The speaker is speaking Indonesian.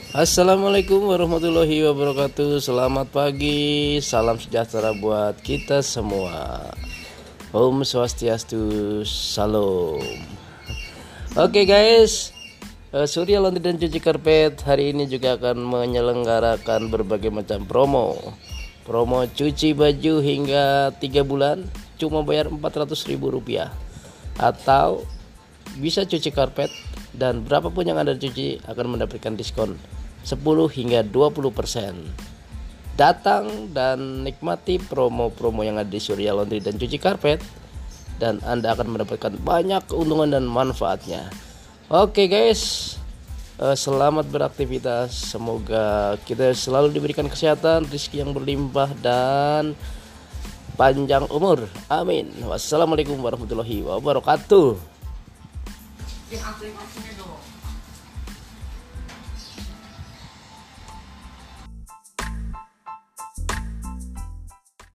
Assalamualaikum warahmatullahi wabarakatuh. Selamat pagi, salam sejahtera buat kita semua. Om Swastiastu, Salam. Oke guys, Surya Laundry dan Cuci Karpet hari ini juga akan menyelenggarakan berbagai macam promo cuci baju hingga 3 bulan cuma bayar Rp400.000, atau bisa cuci karpet dan berapapun yang Anda cuci akan mendapatkan diskon 10 hingga 20%. Datang dan nikmati promo-promo yang ada di Surya Laundry dan Cuci Karpet, dan Anda akan mendapatkan banyak keuntungan dan manfaatnya. Oke guys, selamat beraktivitas. Semoga kita selalu diberikan kesehatan, rezeki yang berlimpah, dan panjang umur. Amin. Wassalamualaikum warahmatullahi wabarakatuh.